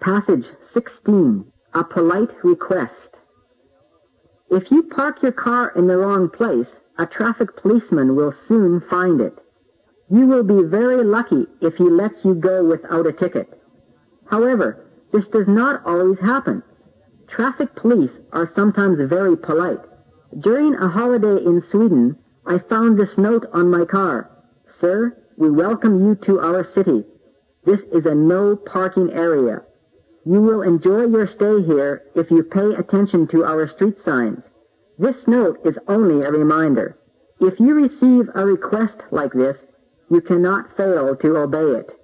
Passage 16. A polite request. If you park your car in the wrong place, a traffic policeman will soon find it. You will be very lucky if he lets you go without a ticket. However, this does not always happen. Traffic police are sometimes very polite. During a holiday in Sweden, I found this note on my car. Sir, we welcome you to our city. This is a no parking area. You will enjoy your stay here if you pay attention to our street signs. This note is only a reminder. If you receive a request like this, you cannot fail to obey it.